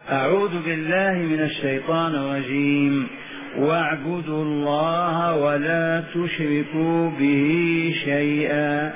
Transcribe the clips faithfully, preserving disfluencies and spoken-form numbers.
أعوذ بالله من الشيطان الرجيم. واعبدوا الله ولا تشركوا به شيئا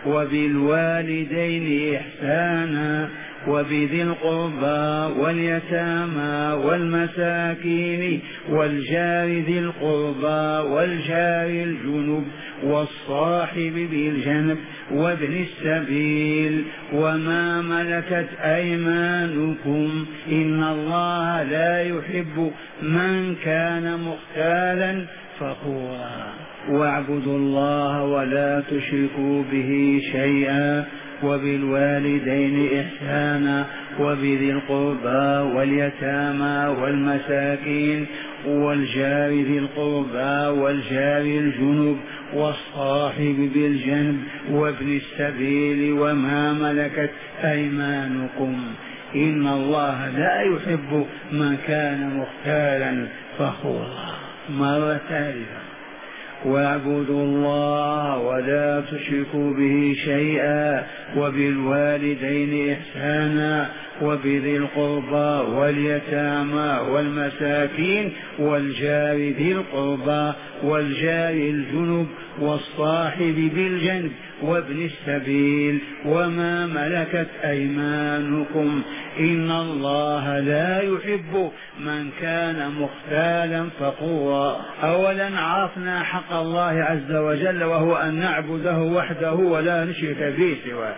وبالوالدين إحسانا وبذي القربى واليتامى والمساكين والجار ذي القربى والجار الجنب والصاحب بالجنب وابن السبيل وما ملكت أيمانكم إن الله لا يحب من كان مختالا فخورا. واعبدوا الله ولا تشركوا به شيئا وبالوالدين إحسانا وبذي القربى واليتامى والمساكين والجار ذي القربى والجار الجنب والصاحب بالجنب وابن السبيل وما ملكت أيمانكم إن الله لا يحب من كان مختالا فخورا. مرة ثالثة. واعبدوا الله ولا تشركوا به شيئا وبالوالدين إحسانا وبذي القربى واليتامى والمساكين والجار ذي القربى والجار الجنب والصاحب بالجنب وابن السبيل وما ملكت أيمانكم إن الله لا يحب من كان مختالا فخورا. أولا عرفنا حق الله عز وجل وهو أن نعبده وحده ولا نشرك به سواه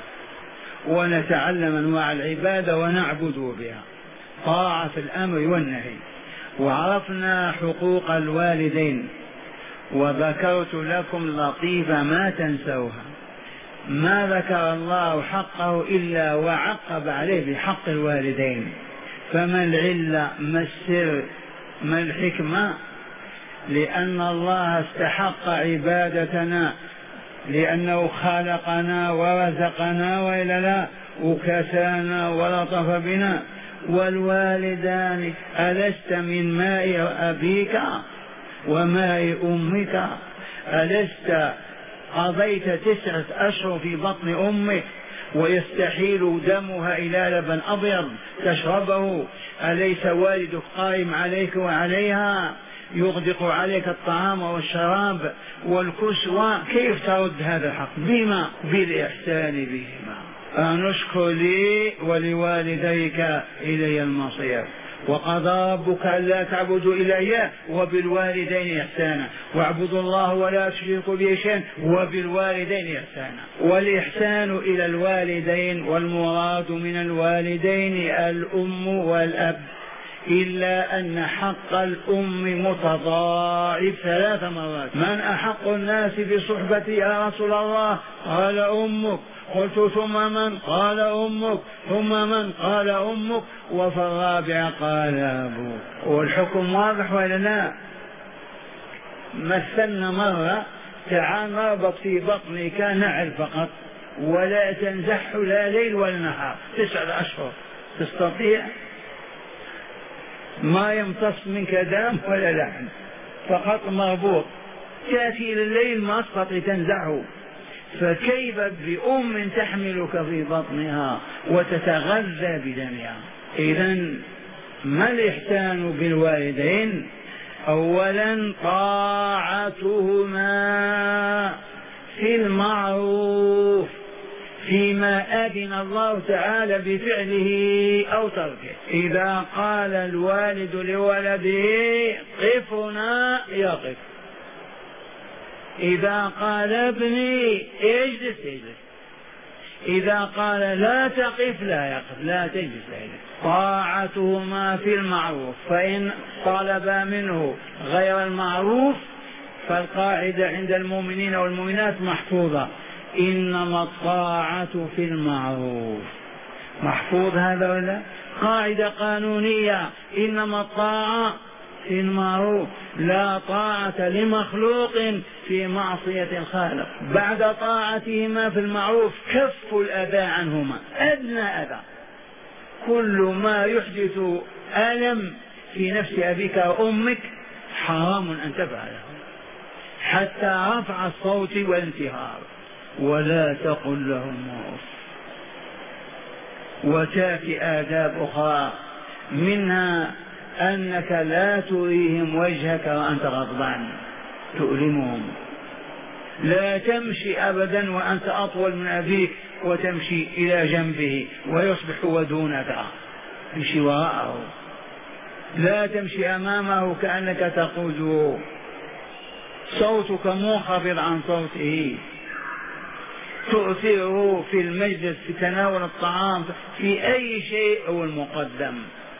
ونتعلم أنواع العبادة ونعبد بها طاعة في الأمر والنهي. وعرفنا حقوق الوالدين وذكرت لكم لطيفة ما تنسوها. ما ذكر الله حقه إلا وعقب عليه بحق الوالدين. فما العلة ما السر ما الحكمة؟ لأن الله استحق عبادتنا لأنه خلقنا ورزقنا وإلا لا وكسانا ولطف بنا. والوالدان ألست من ماء أبيك وماء أمك؟ ألست قضيت تسعة أشهر في بطن أمك ويستحيل دمها إلى لبن أبيض تشربه؟ أليس والدك قائم عليك وعليها يغدق عليك الطعام والشراب والكسوة؟ كيف ترد هذا الحق؟ بما بالإحسان بهما. أنشكر لي ولوالديك إلي المصير. وقضى ربك ألا تعبدوا إلا إياه وبالوالدين إحسانا واعبدوا الله ولا تشركوا به شيئا وبالوالدين إحسانا. والإحسان إلى الوالدين والمراد من الوالدين الأم والأب، إلا أن حق الأم متضاعف ثلاث مرات. من أحق الناس بصحبتي يا رسول الله؟ قال أمك. قلت ثم من؟ قال أمك. ثم من؟ قال أمك. وفي الرابع قال أبوك. والحكم واضح ولا لا؟ مثلنا مرة تعال نربط في بطنك نعل فقط ولا تنزح لا ليل ولا نهار تسعة أشهر، تستطيع؟ ما يمتص منك دم ولا لحم، فقط مربوط، تأتي الليل ما تستطيع تنزعه. فكيف بأم تحملك في بطنها وتتغذى بدمها؟ إذن ما الإحسان بالوالدين؟ أولا طاعتهما في المعروف فيما أذن الله تعالى بفعله أو تركه. إذا قال الوالد لولده قف هنا يقف، إذا قال ابني اجلس يجلس، إذا قال لا تقف لا يقف، لا تجلس لا يجلس. طاعتهما في المعروف، فإن طلبا منه غير المعروف فالقاعدة عند المؤمنين والمؤمنات محفوظة، إنما الطاعة في المعروف. محفوظ هذا ولا؟ قاعدة قانونية، إنما الطاعة في المعروف، لا طاعة لمخلوق في معصية الخالق. بعد طاعتهما في المعروف كف الأذى عنهما، أدنى أذى، كل ما يحدث ألم في نفس أبيك وأمك حرام أن تفعله حتى رفع الصوت والانتهار. ولا تقل لهم أف. وتأتي آداب أخرى منها أنك لا تريهم وجهك وأنت غضبان تؤلمهم، لا تمشي أبدا وأنت أطول من أبيك وتمشي إلى جنبه ويصبح هو دونك، تمشي وراءه، لا تمشي أمامه كأنك تقوده، صوتك منخفض عن صوته، تؤثره في المجلس، في تناول الطعام، في أي شيء هو المقدم.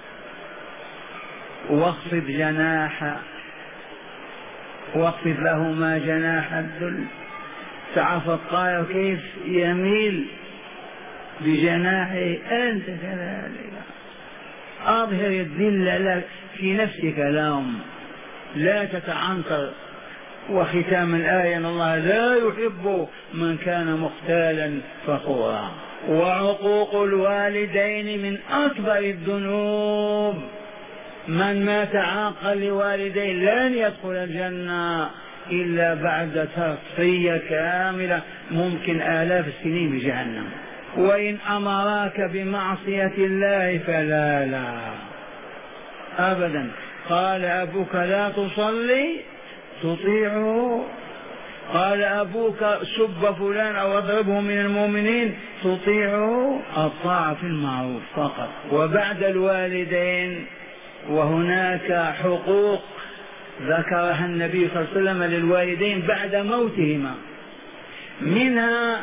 واخفض جناح واخفض لهما جناح الذل. تعرف الطائر كيف يميل بجناحه، أنت كذلك أظهر الذل في نفسك لهم، لا تتعنطر. وختام الآية أن الله لا يحب من كان مختالا فخورا. وعقوق الوالدين من أكبر الذنوب، من مات عاقا لوالديه لن يدخل الجنة إلا بعد تصفية كاملة، ممكن آلاف السنين بجهنم. وإن أمراك بمعصية الله فلا لا أبدا. قال أبوك لا تصلي تطيعه، قال أبوك سب فلان أو اضربه من المؤمنين تطيعه، الطاعة في المعروف فقط. وبعد الوالدين وهناك حقوق ذكرها النبي صلى الله عليه وسلم للوالدين بعد موتهما، منها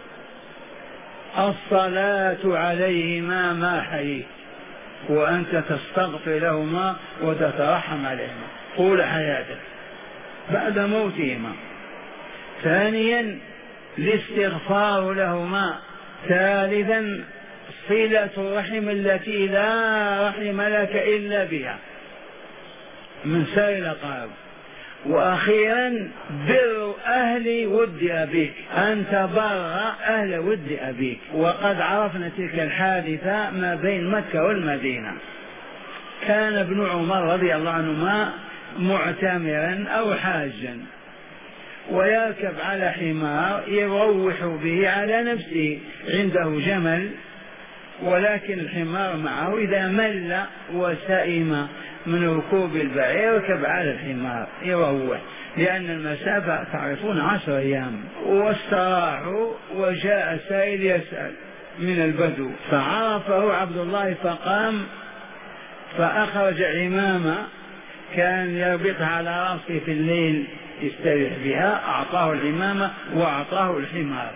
الصلاة عليهما ما حييت، وأنت تستغفر لهما وتترحم عليهما طول حياتك بعد موتهما. ثانيا الاستغفار لهما. ثالثا صلة الرحم التي لا رحم لك إلا بها من سائر الأقارب. وأخيرا بر أهل ود أبيك، أن تبر أهل ود أبيك. وقد عرفنا تلك الحادثة ما بين مكة والمدينة. كان ابن عمر رضي الله عنهما معتمرا أو حاجا، ويركب على حمار يروح به على نفسه، عنده جمل ولكن الحمار معه، إذا مل وسئم من ركوب البعير يركب على الحمار يروح، لأن المسافة تعرفون عشر أيام. واستراحوا وجاء سائل يسأل من البدو فعرفه عبد الله فقام فأخرج عمامة كان يربطها على رأسه في الليل يستريح بها، أعطاه العمامة وأعطاه الحمار.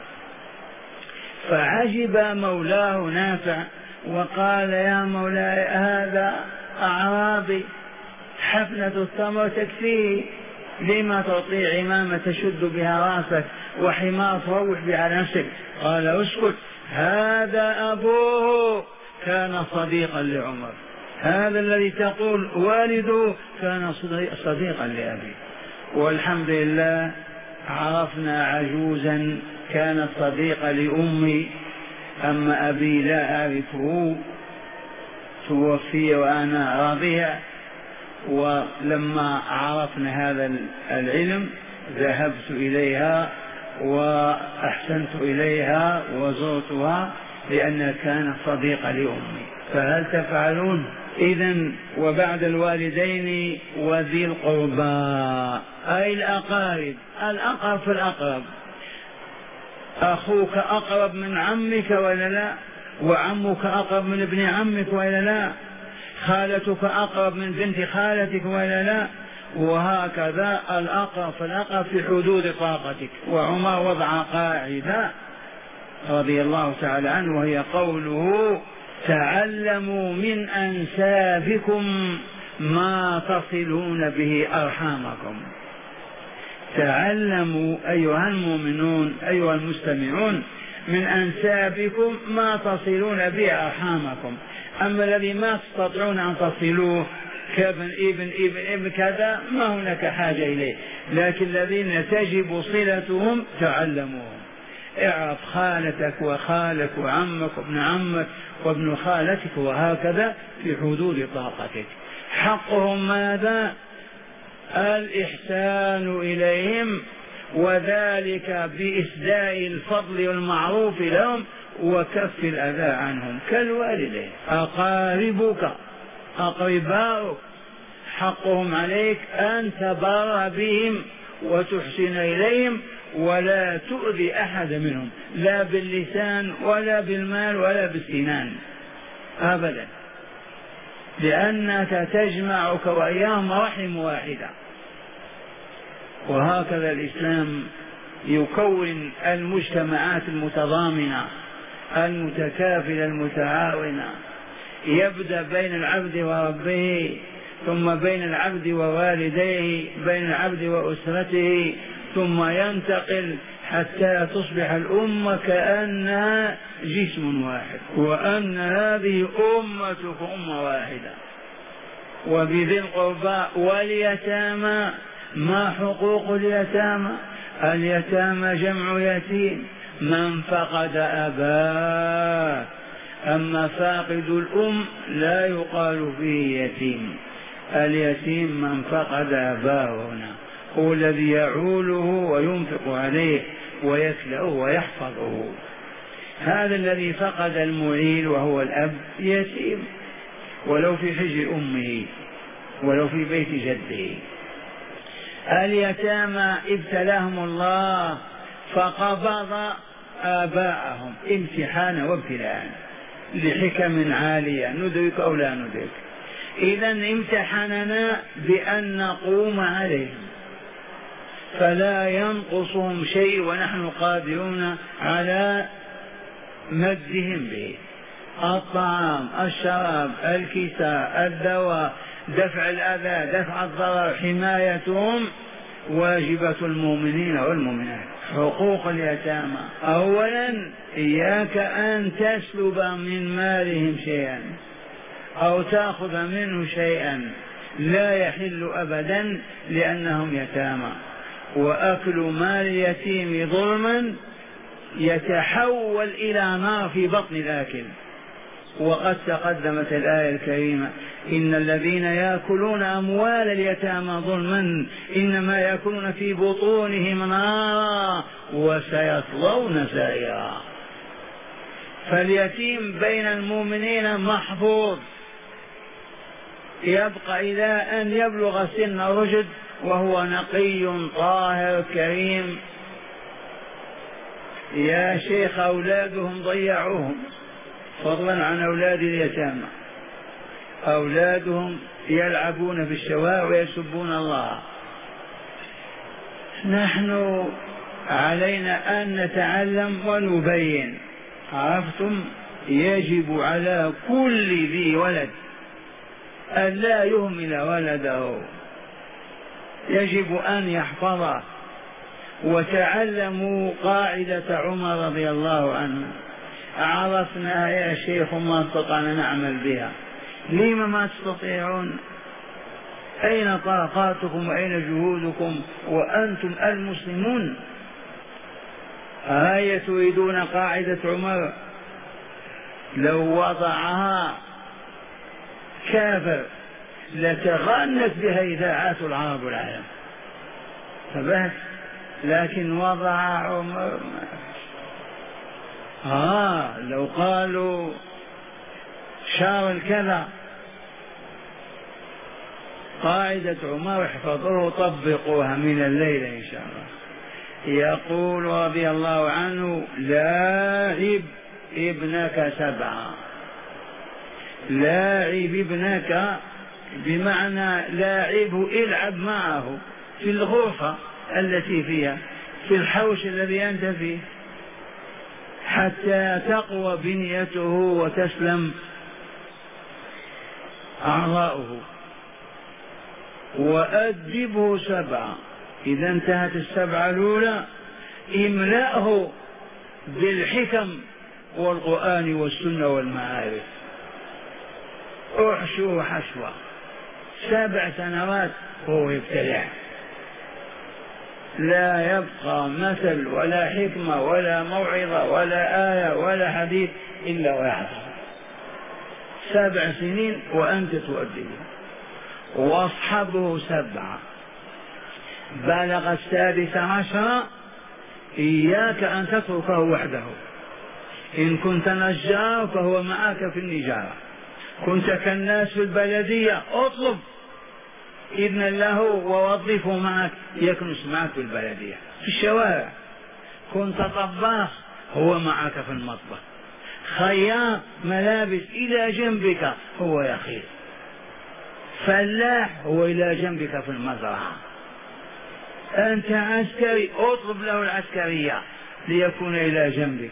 فعجب مولاه نافع وقال يا مولاي هذا أعرابي حفنة التمر تكفيه، لما تعطي عمامة تشد بها راسك وحمار تروح بها على نفسك؟ قال اسكت، هذا أبوه كان صديقا لعمر، هذا الذي تقول والده كان صديقا لأبي. والحمد لله عرفنا عجوزا كانت صديقة لأمي، أما أبي لا أعرفه، توفي وأنا رضيع. ولما عرفنا هذا العلم ذهبت إليها وأحسنت إليها وزرتها لأنها كانت صديقة لأمي. فهل تفعلون؟ إذن وبعد الوالدين وذي القربى أي الأقارب، الأقرب فالأقرب. أخوك أقرب من عمك ولا لا؟ وعمك أقرب من ابن عمك ولا لا؟ خالتك أقرب من بنت خالتك ولا لا؟ وهكذا الأقرب فالأقرب في حدود طاقتك. وعمر وضع قاعدة رضي الله تعالى عنه وهي قوله تعلموا من أنسابكم ما تصلون به أرحامكم. تعلموا أيها المؤمنون أيها المستمعون من أنسابكم ما تصلون به أرحامكم. أما الذي ما تستطيعون أن تصلوه كابن ابن ابن ابن كذا ما هناك حاجة إليه، لكن الذين تجب صلتهم تعلموهم. اعرف خالتك وخالك وعمك وابن عمك وابن خالتك وهكذا في حدود طاقتك. حقهم ماذا؟ الإحسان إليهم، وذلك بإسداء الفضل والمعروف لهم وكف الأذى عنهم كالوالدين. أقاربك أقرباؤك حقهم عليك أن تبر بهم وتحسن إليهم ولا تؤذي أحد منهم، لا باللسان ولا بالمال ولا بالسنان أبدا، لأنك تجمعك وإياهم رحم واحدة. وهكذا الإسلام يكون المجتمعات المتضامنة المتكافلة المتعاونة، يبدأ بين العبد وربه، ثم بين العبد ووالديه، بين العبد وأسرته، ثم ينتقل حتى تصبح الأمة كأنها جسم واحد، وأن هذه أمتك أمة واحدة. وبذي القربى واليتامى، ما حقوق اليتامى؟ اليتامى جمع يتيم، من فقد أباه، أما فاقد الأم لا يقال فيه يتيم. اليتيم من فقد أباه هنا هو الذي يعوله وينفق عليه ويكلأه ويحفظه. هذا الذي فقد المعيل وهو الأب يتيم، ولو في حجر أمه ولو في بيت جده. اليتامى ابتلاهم الله فقبض آباءهم امتحانا وابتلاء لحكم عالية ندرك أو لا ندرك. إذا امتحننا بأن نقوم عليهم فلا ينقصهم شيء ونحن قادرون على مدهم به، الطعام، الشراب، الكساء، الدواء، دفع الأذى، دفع الضرر، حمايتهم واجبة المؤمنين والمؤمنات. حقوق اليتامى: أولا إياك أن تسلب من مالهم شيئا أو تأخذ منه شيئا، لا يحل أبدا لأنهم يتامى. وأكل مال اليتيم ظلما يتحول إلى نار في بطن الآكل. وقد تقدمت الآية الكريمة: إن الذين يأكلون أموال اليتامى ظلما إنما يأكلون في بطونهم نارا وسيصلون سعيرا. فاليتيم بين المؤمنين محفوظ، يبقى إلى أن يبلغ سن الرشد وهو نقي طاهر كريم. يا شيخ أولادهم ضيعوهم، فضلا عن أولاد اليتامى، أولادهم يلعبون في الشوارع ويسبون الله. نحن علينا أن نتعلم ونبين. عرفتم؟ يجب على كل ذي ولد أن لا يهمل ولده، يجب أن يحفظه. وتعلموا قاعدة عمر رضي الله عنه، عرفناها يا شيخ ما استطعنا نعمل بها، لما ما تستطيعون؟ أين طاقاتكم وأين جهودكم وأنتم المسلمون؟ هيا تريدون قاعدة عمر؟ لو وضعها كافر لتغنت بها إذاعات العرب والعالم، فبس. لكن وضع عمر آه لو قالوا شار الكذا قاعدة عمر احفظوه طبقوها من الليل إن شاء الله. يقول رضي الله عنه: لاعب ابنك سبعا. لاعب ابنك بمعنى لاعبه، العب معه في الغرفة التي فيها، في الحوش الذي أنت فيه، حتى تقوى بنيته وتسلم أعضاؤه. وأدبه سبعة. إذا انتهت السبعة الأولى املأه بالحكم والقرآن والسنة والمعارف، احشو حشوة. سبع سنوات هو يبتلع، لا يبقى مثل ولا حكمة ولا موعظة ولا آية ولا حديث إلا ويحفظ. سبع سنين وأنت تؤدبه. واصحبه سبعة. بلغ السادس عشر إياك أن تتركه وحده، إن كنت نجار فهو معك في النجارة، كنت كالناس في البلدية اطلب إذن له ووظفه معك يكنس معك في البلدية في الشوارع. كنت طباخ هو معك في المطبخ، خياط ملابس إلى جنبك هو يخيط، فلاح هو إلى جنبك في المزرعة. أنت عسكري اطلب له العسكرية ليكون إلى جنبك.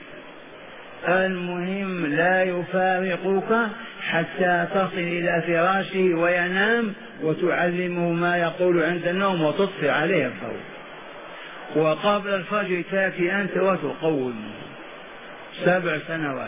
المهم لا يفارقك حتى تصل إلى فراشه وينام وتعلمه ما يقول عند النوم وتطفئ عليه الضوء، وقبل الفجر تأتي أنت وتقوم. سبع سنوات.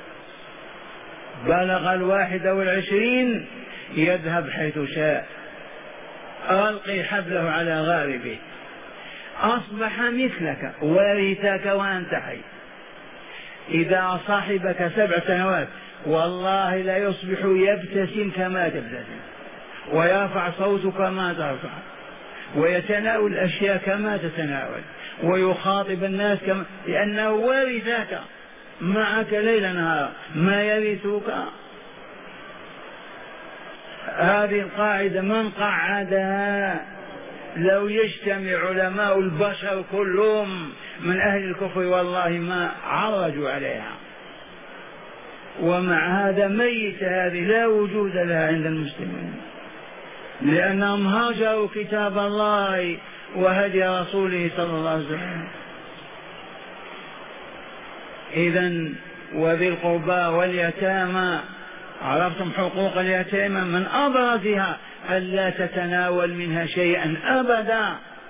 بلغ الواحد والعشرين يذهب حيث شاء، ألقي حبله على غاربه، أصبح مثلك ورثك وأنت حي. إذا صاحبك سبع سنوات والله لا يصبح يبتسم كما تبتسم، ويرفع صوتك كما ترفع، ويتناول الأشياء كما تتناول، ويخاطب الناس كما، لأنه ورثك معك ليل نهار ما يرثك. هذه القاعدة من قعدها؟ لو يجتمع علماء البشر كلهم من أهل الكفر والله ما عرجوا عليها. ومع هذا ميت، هذه لا وجود لها عند المسلمين، لأنهم هاجروا كتاب الله وهدي رسوله صلى الله عليه وسلم. إذن وذي القربى واليتامى، عرفتم حقوق اليتامى من أبرزها ألا تتناول منها شيئا أبدا.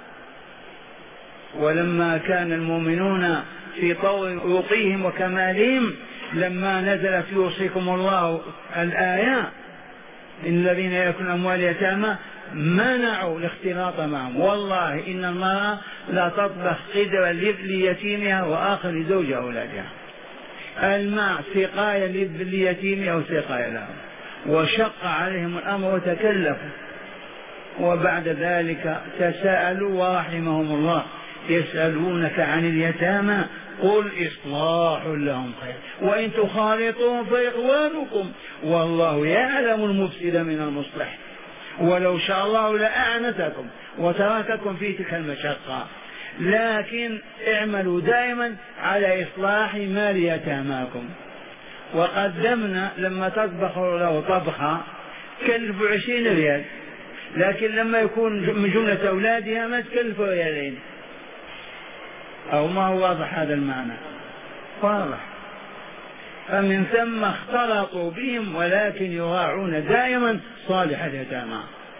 ولما كان المؤمنون في طور رقيهم وكمالهم لما نزلت يوصيكم الله الآية إن الذين يأكلون أموال اليتامى منعوا الاختلاط معهم. والله إن المرأة لا تطبخ قدرا ليتيمها وآخر لزوج أولادها، الماء سقاية ليتيمها وسقاية لهم، وشق عليهم الأمر وتكلفوا. وبعد ذلك تساءلوا ورحمهم الله يسألونك عن اليتامى قل إصلاح لهم خير وإن تخالطوهم فإخوانكم والله يعلم المفسد من المصلح ولو شاء الله لأعنتكم وترككم في تلك المشقة، لكن اعملوا دائما على إصلاح مال يتاماكم. وقدمنا لما تطبخ له طبخة تكلف عشرين ريال، لكن لما يكون من جملة أولادها ما تكلف ريالين. أو ما هو واضح هذا المعنى؟ واضح. فمن ثم اختلطوا بهم ولكن يراعون دائما صالح اليتامى،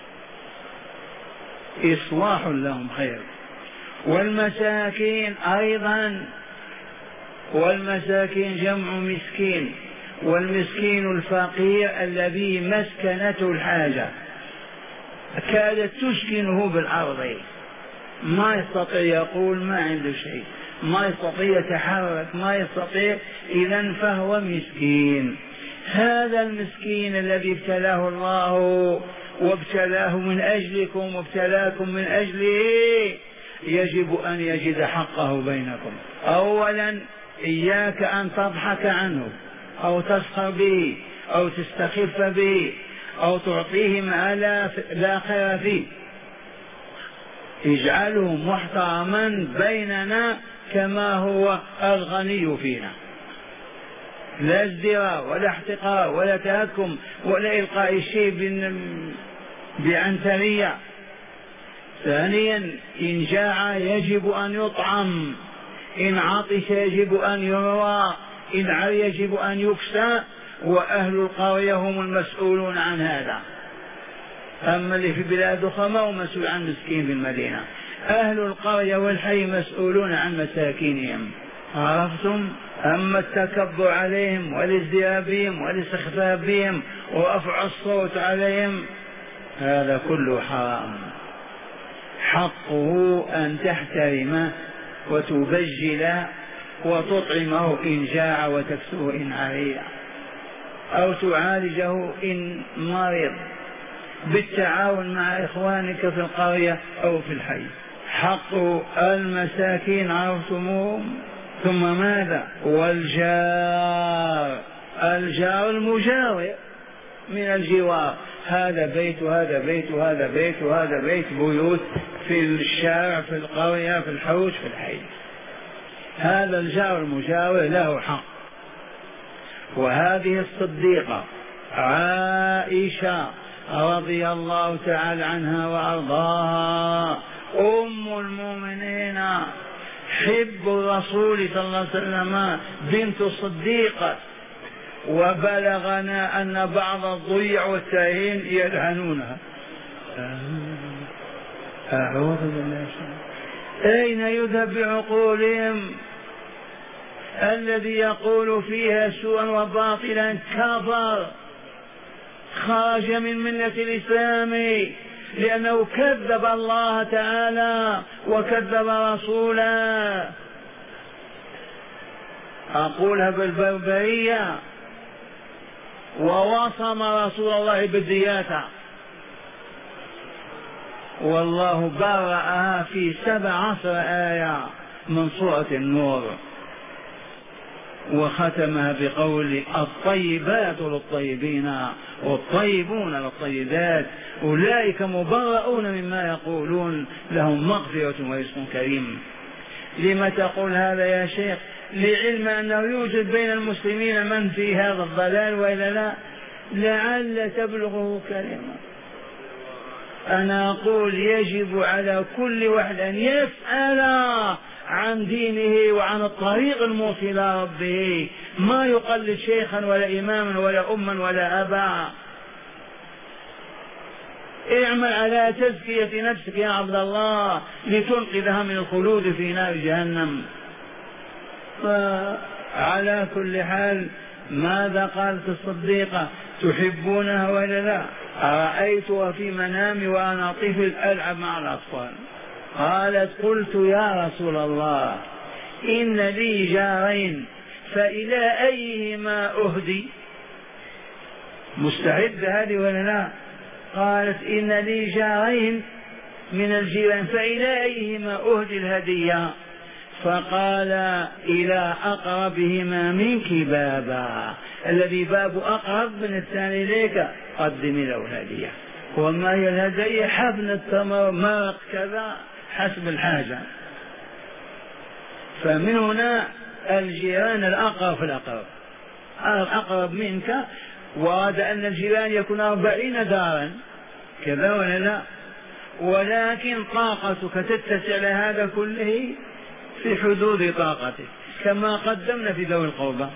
إصلاح لهم خير. والمساكين أيضا، والمساكين جمع مسكين، والمسكين الفقير الذي مسكنته الحاجة كادت تسكنه بالأرض، ما يستطيع يقول ما عنده شيء، ما يستطيع يتحرك، ما يستطيع، إذن فهو مسكين. هذا المسكين الذي ابتلاه الله وابتلاه من أجلكم وابتلاكم من أجله يجب أن يجد حقه بينكم. أولا إياك أن تضحك عنه أو تسخر به أو تستخف به أو تعطيه ما لا خير فيه، اجعله محترما بيننا كما هو الغني فينا، لا ازدراء ولا احتقار ولا تهكم ولا إلقاء الشيء بعنترية. ثانيا إن جاع يجب أن يطعم، إن عطش يجب أن يروى، إن عري يجب أن يكسى، وأهل القرية هم المسؤولون عن هذا. أما اللي في بلاد أخرى ما هو مسؤول عن مسكين في المدينة، أهل القرية والحي مسؤولون عن مساكينهم. عرفتم؟ أما التكبر عليهم والازدراء بهم والاستخفاف بهم ورفع الصوت عليهم هذا كله حرام. حقه أن تحترمه وتبجل وتطعمه إن جاع وتكسوه إن عري، أو تعالجه إن مرض بالتعاون مع إخوانك في القرية أو في الحي. حق المساكين عرفتموهم. ثم ماذا؟ والجار، الجار المجاور من الجوار، هذا بيت وهذا بيت وهذا بيت وهذا بيت، بيوت في الشارع في القرية في الحوش في الحي. هذا الجار المجاور له حق. وهذه الصديقة عائشة رضي الله تعالى عنها وأرضاها أم المؤمنين حب الرسول صلى الله عليه وسلم بنت صديقة، وبلغنا أن بعض الضيع والتاهين يلعنونها. أعوذ بالله. أين يذهب بعقولهم؟ الذي يقول فيها سوءا وباطلا كفر، خرج من ملة الإسلام، لأنه كذب الله تعالى وكذب رسوله. أقولها بالبربرية، ووصم رسول الله بالدياتة، والله برأها في سبع عشر آية من سورة النور، وختمها بقول الطيبات للطيبين والطيبون للطيبات أولئك مبرؤون مما يقولون لهم مغفرة ورزق كريم. لما تقول هذا يا شيخ؟ لعلم أنه يوجد بين المسلمين من في هذا الضلال وإلا لا، لعل تبلغه كلمة. أنا أقول يجب على كل واحد أن يسأل عن دينه وعن الطريق الموصل إلى ربه، ما يقلد شيخا ولا إماما ولا أما ولا أبا. اعمل على تزكية نفسك يا عبد الله لتنقذها من الخلود في نار جهنم. فعلى كل حال ماذا قالت الصديقة؟ تحبونها ولا لا؟ أرأيتها في منامي وأنا طفل ألعب مع الأطفال. قالت قلت يا رسول الله إن لي جارين فإلى أيهما أهدي؟ مستعد هذه ولا لا؟ قالت إن لي جارين من الجيران فإلى أيهما أهدي الهدية؟ فقال إلى أقربهما منك بابا، الذي باب أقرب من الثاني إليك قدمي له الهدية. وما هي الهدية؟ حبن التمر، مرق كذا حسب الحاجة. فمن هنا الجيران الأقرب في الأقرب، الأقرب منك. واراد أن الجيران يكون أربعين دارا كذا ولا لا، ولكن طاقتك تتسع لهذا كله في حدود طاقتك كما قدمنا في ذوي القربى.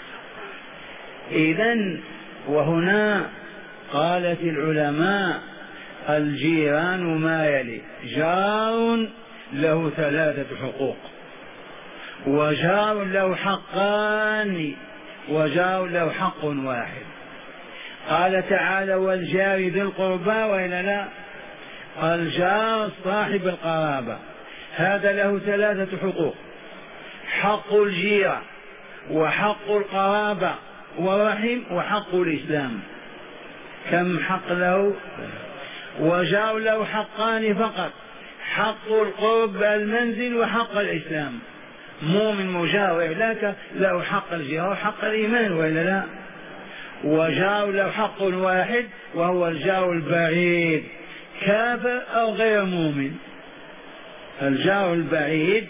إذن وهنا قالت العلماء الجيران ما يلي: جار له ثلاثة حقوق، وجار له حقان، وجار له حق واحد. قال تعالى: والجار ذي القربى، وإلا لا؟ الجار صاحب القرابة هذا له ثلاثة حقوق: حق الجيرة وحق القرابة ورحم وحق الإسلام. كم حق له؟ وجار له حقان فقط: حق القرب المنزل وحق الإسلام. مؤمن مجاور لك له حق الجيرة وحق الإيمان، وإلا لا؟ وجار له حق واحد وهو الجار البعيد، كافر أو غير مؤمن. الجار البعيد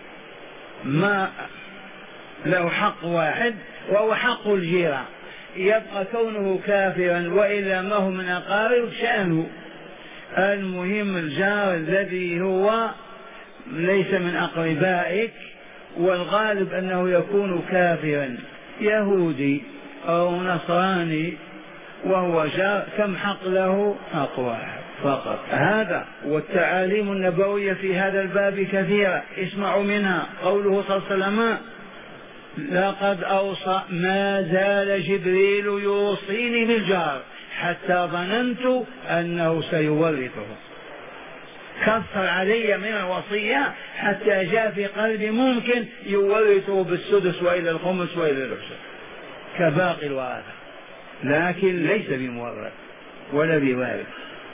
ما له حق واحد وهو حق الجيرة، يبقى كونه كافرا وإلا ما هو من أقارب شأنه. المهم الجار الذي هو ليس من أقربائك، والغالب أنه يكون كافرا يهودي أو نصراني وهو جار، كم حق له؟ حق واحد فقط. هذا والتعاليم النبوية في هذا الباب كثيرة، اسمعوا منها قوله صلى الله عليه وسلم: لقد أوصى ما زال جبريل يوصيني بالجار حتى ظننت أنه سيورثه. كثر علي من الوصية حتى جاء في قلبي ممكن يورثه بالسدس وإلى الخمس وإلى العشر كباقي الورثة، لكن ليس بمورث ولا بوارث.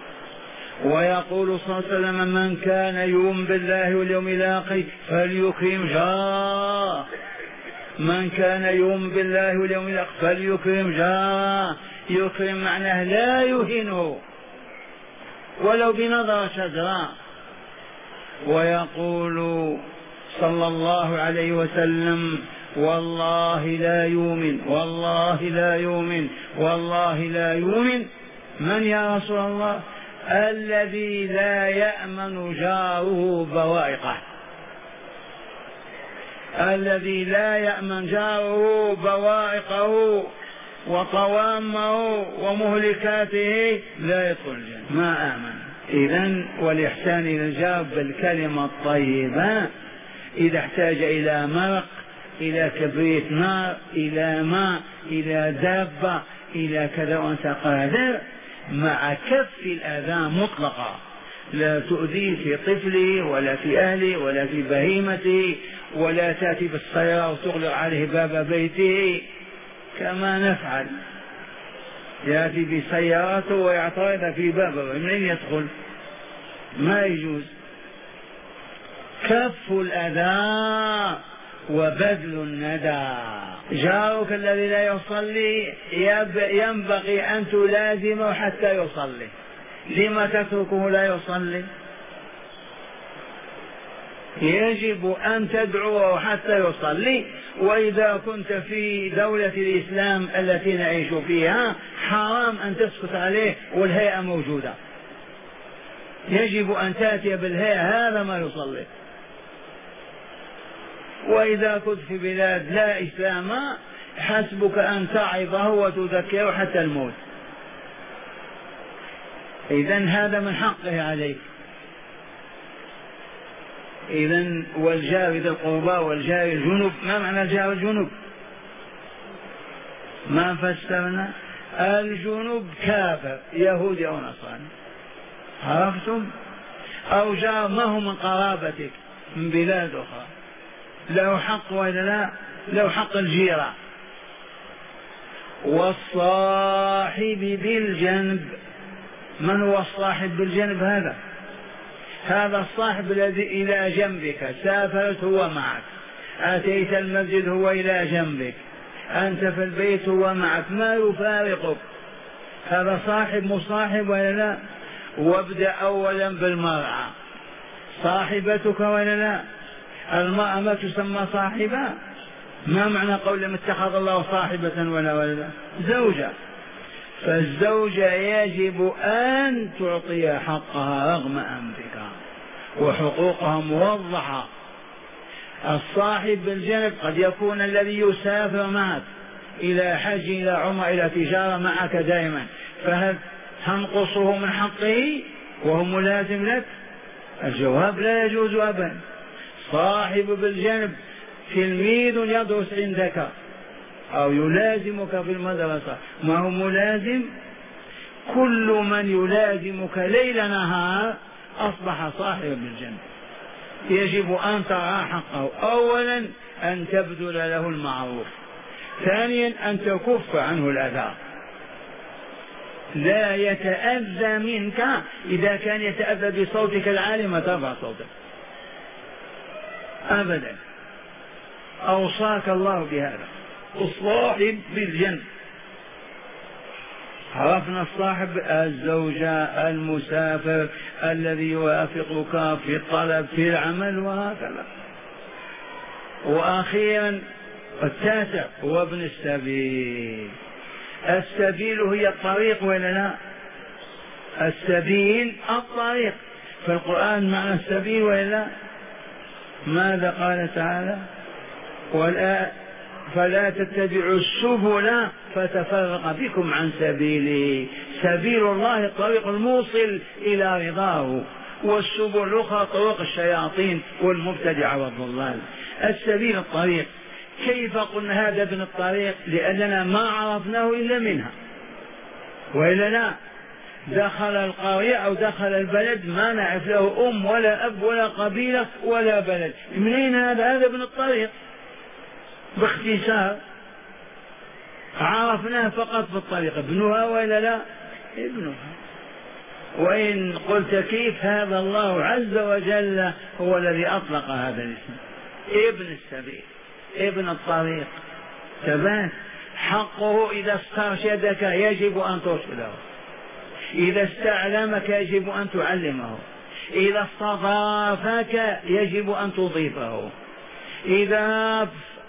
ويقول صلى الله عليه وسلم: من كان يؤمن بالله واليوم الآخر فليكرم جاره، من كان يؤمن بالله واليوم الآخر فليكرم جاره. يكرم معناه لا يهينه ولو بنظرة شجراء. ويقول صلى الله عليه وسلم والله لا يؤمن والله لا يؤمن والله لا يؤمن. من يا رسول الله؟ الذي لا يأمن جاره بوائقه، الذي لا يأمن جاره بوائقه وطوامه ومهلكاته لا يدخل الجنة، ما آمن. إذن والإحسان إلى الجار بالكلمة الطيبة، إذا احتاج إلى مرق، إلى كبريت نار، إلى ماء، إلى دابة، إلى كذا وأنت قادر، مع كف الأذى مطلقا، لا تؤذي في طفله ولا في أهله ولا في بهيمته، ولا تأتي بالسيارة وتغلق عليه باب بيته كما نفعل، يأتي بسيارته ويعترض في بابه، منين يدخل؟ ما يجوز. كف الأذى وبذل الندى. جارك الذي لا يصلي ينبغي أن تلازمه حتى يصلي، لما تتركه لا يصلي؟ يجب أن تدعوه حتى يصلي. وإذا كنت في دولة الإسلام التي نعيش فيها حرام أن تسكت عليه والهيئة موجودة، يجب أن تأتي بالهيئة هذا ما يصلي. وإذا كنت في بلاد لا إسلام حسبك أن تعظه وتذكره حتى الموت. إذن هذا من حقه عليك. إذن والجار ذي القربى والجار الجنب. ما معنى الجار الجنب؟ ما فسرنا؟ الجنب كافر يهودي أو نصراني، عرفتم؟ أو جار ما هو من قرابتك من بلاد أخرى، له حق ولا لا؟ له حق الجيرة. والصاحب بالجنب. من هو الصاحب بالجنب؟ هذا هذا الصاحب الذي إلى جنبك، سافرت هو معك، أتيت المسجد هو إلى جنبك، أنت في البيت هو معك، ما يفارقك. هذا صاحب مصاحب ولا لا؟ وابدأ أولا بالمرأة، صاحبتك ولا لا؟ المرأة ما تسمى صاحبة؟ ما معنى قول اتخذ الله صاحبة ولا ولدا؟ زوجة. فالزوجة يجب أن تعطي حقها رغم أنفك، وحقوقها موضحة. الصاحب بالجنب قد يكون الذي يسافر معك إلى حج إلى عمرة إلى تجارة معك دائما، فهل تنقصه من حقه وهو ملازم لك؟ الجواب لا يجوز أبدا. صاحب بالجنب تلميذ يدرس عندك أو يلازمك في المدرسة، ما هو ملازم؟ كل من يلازمك ليل نهار أصبح صاحب بالجنب. يجب أن ترى حقه. أولا أن تبذل له المعروف، ثانيا أن تكف عنه الأذى، لا يتأذى منك. إذا كان يتأذى بصوتك العالي ما ترفع صوتك أبدا. أوصاك الله بهذا. الصاحب بالجنب. عرفنا الصاحب الزوجة، المسافر الذي يوافقك في الطلب في العمل وهكذا. وأخيرا التاسع هو ابن السبيل. السبيل هي الطريق ولا لا؟ السبيل الطريق في القرآن معنى السبيل ولا لا؟ ماذا قال تعالى؟ ولا فلا تتبعوا السبل فتفرق بكم عن سبيله. سبيل الله الطريق الموصل إلى رضاه، والسبل الأخرى طرق الشياطين والمبتدع والضلال. السبيل الطريق. كيف قلنا هذا ابن الطريق؟ لأننا ما عرفناه إلا منها، وإلا لا؟ دخل القرية أو دخل البلد ما نعرف له أم ولا أب ولا قبيلة ولا بلد، منين هذا؟ هذا ابن الطريق. باختصار عرفناه فقط بالطريق. ابنها وإلا لا؟ ابنها. وإن قلت كيف، هذا الله عز وجل هو الذي أطلق هذا الاسم، ابن السبيل، ابن الطريق. تبان حقه إذا استرشدك يجب أن ترشده، إذا استعلمك يجب أن تعلمه، إذا استضافك يجب أن تضيفه، إذا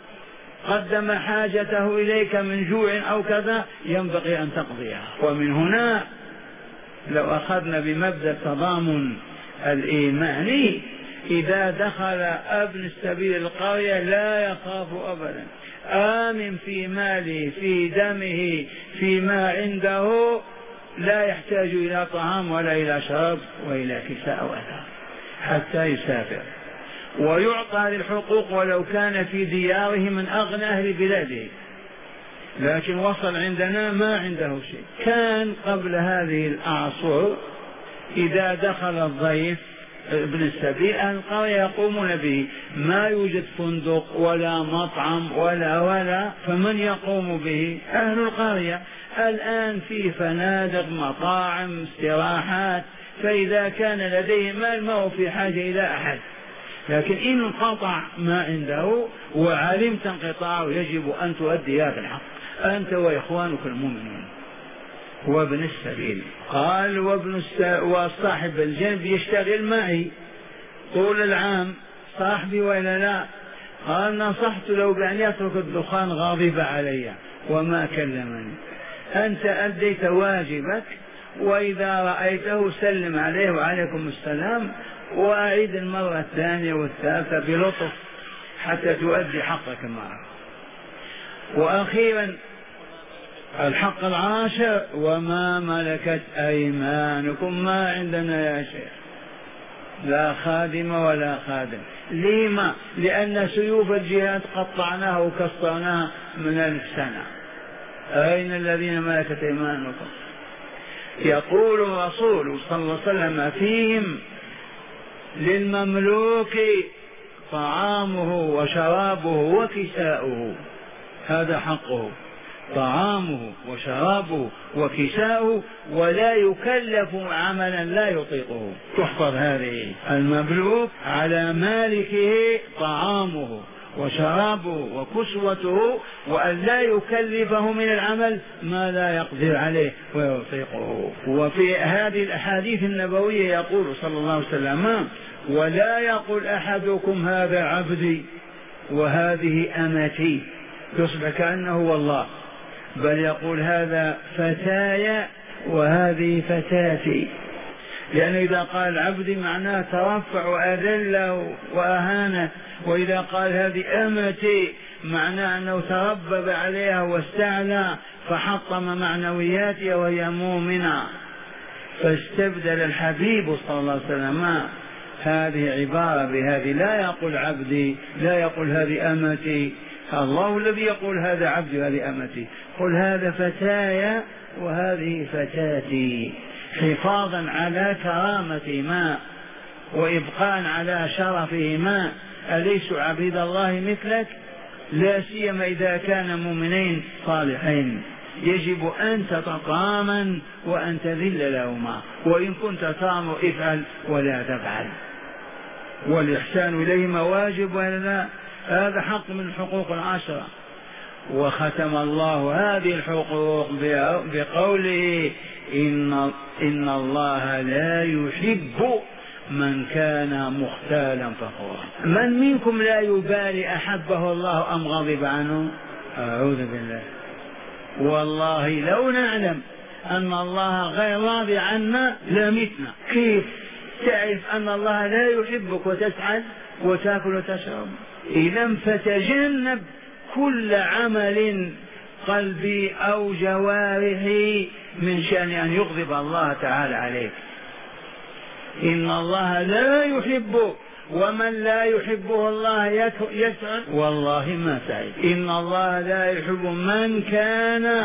قدم حاجته إليك من جوع أو كذا ينبغي أن تقضيها. ومن هنا لو أخذنا بمبدأ التضامن الإيماني، إذا دخل ابن السبيل القرية لا يخاف أبدا، آمن في ماله في دمه فيما عنده، لا يحتاج إلى طعام ولا إلى شراب وإلى كساء ولا حتى يسافر ويعطى للحقوق ولو كان في دياره من أغنى أهل بلاده، لكن وصل عندنا ما عنده شيء. كان قبل هذه الأعصر إذا دخل الضيف ابن السبيل أهل القرية يقومون به، ما يوجد فندق ولا مطعم ولا ولا، فمن يقوم به؟ أهل القرية. الآن في فنادق مطاعم استراحات، فإذا كان لديه مال ما هو في حاجة إلى أحد، لكن إن انقطع ما عنده وعلمت انقطاعه يجب أن تؤدي هذا الحق أنت وإخوانك المؤمنون. وابن السبيل قال وابن الس... وصاحب الجنب يشتغل معي طول العام صاحبي ولا لا؟ قال نصحت له بأن يترك الدخان غاضب علي وما كلمني. أنت أديت واجبك، وإذا رأيته سلم عليه وعليكم السلام، وأعيد المرة الثانية والثالثة بلطف حتى تؤدي حقك معه. وأخيرا الحق العاشر وما ملكت أيمانكم. ما عندنا يا شيخ لا خادم ولا خادم. لما؟ لأن سيوف الجهاد قطعناها وكسرناها من ألف سنة. أين الذين ملكت أيمانكم؟ يقول الرسول صلى الله عليه وسلم فيهم للمملوك طعامه وشرابه وكساؤه، هذا حقه، طعامه وشرابه وكساؤه، ولا يكلف عملا لا يطيقه. تحفظ هذه. المملوك على مالكه طعامه وشرابه وكسوته، وأن لا يكلفه من العمل ما لا يقدر عليه ويطيقه. وفي هذه الأحاديث النبوية يقول صلى الله عليه وسلم ولا يقول أحدكم هذا عبدي وهذه أمتي يصبح كأنه والله، بل يقول هذا فتاي وهذه فتاتي، لأنه إذا قال عبدي معناه ترفع وأذل وأهانه، وإذا قال هذه أمتي معناه أنه تربب عليها واستعلى فحطم معنوياتها وهي مؤمنة. فاستبدل الحبيب صلى الله عليه وسلم هذه عبارة بهذه، لا يقول عبدي، لا يقول هذه أمتي، الله الذي يقول هذا عبدي وهذه أمتي، قل هذا فتاي وهذه فتاتي، حفاظا على كرامتهما وإبقاء على شرفهما. أليس عبيد الله مثلك؟ لا سيما إذا كان مؤمنين صالحين، يجب أن تتطامن وأن تذل لهما، وإن كنت تامر افعل ولا تفعل، والإحسان إليهما واجب ولا لا؟ هذا حق من الحقوق العشرة. وختم الله هذه الحقوق بقوله إن, إن الله لا يحب من كان مختالا فخورا. من منكم لا يبالي أحبه الله أم غضب عنه؟ أعوذ بالله. والله لو نعلم أن الله غير راضي عنا لمتنا. كيف تعرف أن الله لا يحبك وتسعد وتأكل وتشرب؟ إذا فتجنب كل عمل قلبي أو جوارحي من شأن أن يغضب الله تعالى عليك. إن الله لا يحب، ومن لا يحبه الله يسعد والله ما سعد. إن الله لا يحب من كان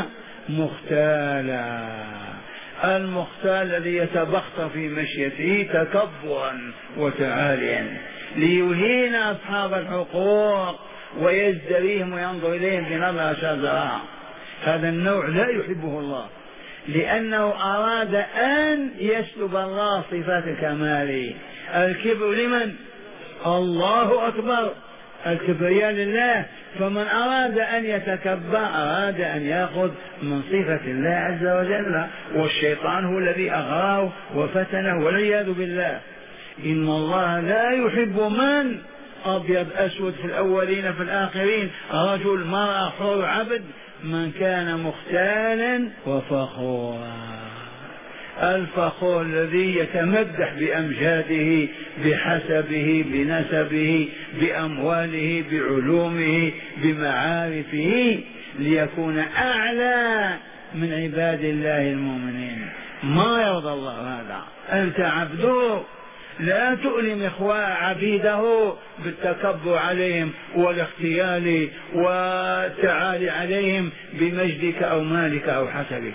مختالا. المختال الذي يتبختر في مشيته تكبرا وتعاليا ليهين أصحاب الحقوق ويزدريهم وينظر إليهم بنظرة شزراء، هذا النوع لا يحبه الله، لأنه أراد أن يسلب الله صفات الكمال. الكبر لمن؟ الله أكبر، الكبرياء لله، فمن أراد أن يتكبر أراد أن يأخذ من صفة الله عز وجل، والشيطان هو الذي أغراه وفتنه والعياذ بالله. إن الله لا يحب من أبيض أسود في الأولين في الآخرين، رجل مرأة حر عبد، من كان مختالا وفخورا. الفخور الذي يتمدح بأمجاده بحسبه بنسبه بأمواله بعلومه بمعارفه ليكون أعلى من عباد الله المؤمنين. ما يرضى الله هذا. أنت عبده، لا تؤلم إخوة عبيده بالتكبر عليهم والاختيال والتعالي عليهم بمجدك أو مالك أو حسبك.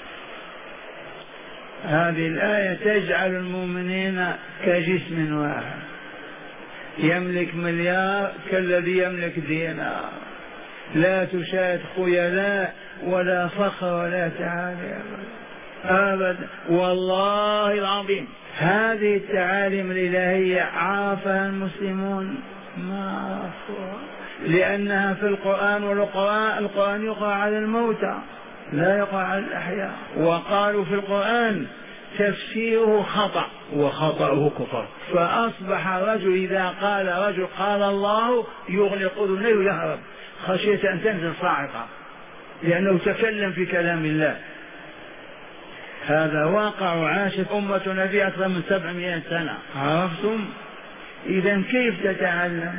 هذه الآية تجعل المؤمنين كجسم واحد، يملك مليار كالذي يملك دينار، لا تشاهد خيلاء ولا فخر ولا تعالي أبدا. والله العظيم هذه التعاليم الإلهية عرفها المسلمون ما عرفوها، لأنها في القرآن، والقرآن القرآن يقرأ على الموتى لا يقع على الأحياء. وقالوا في القرآن تفسيره خطأ وخطأه كفر، فأصبح الرجل إذا قال رجل قال الله يغلق أذنيه ويهرب خشية أن تنزل صاعقة لأنه تكلم في كلام الله. هذا واقع عاشت أمتنا في أكثر من سبعمائة سنة. عرفتم؟ إذا كيف تتعلم؟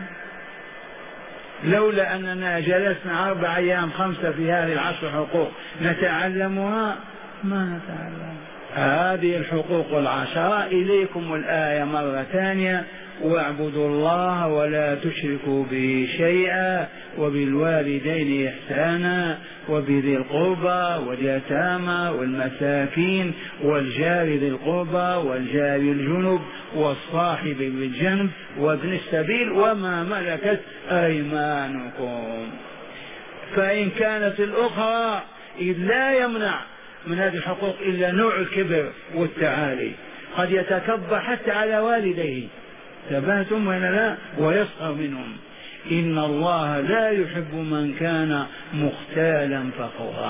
لولا أننا جلسنا أربع أيام خمسة في هذه العشر حقوق نتعلمها ما نتعلم. هذه الحقوق العشرة. إليكم الآية مرة ثانية: واعبدوا الله ولا تشركوا به شيئا وبالوالدين إحسانا وبذي القربى واليتامى والمساكين والجار ذي القربى والجار الجنب والصاحب بالجنب وابن السبيل وما ملكت أيمانكم. فإن كانت الأخرى إذ لا يمنع من هذه الحقوق إلا نوع الكبر والتعالي، قد يتكبر حتى على والديه، تبهتم ولا لا، ويسخر منهم. إن الله لا يحب من كان مختالا فخورا.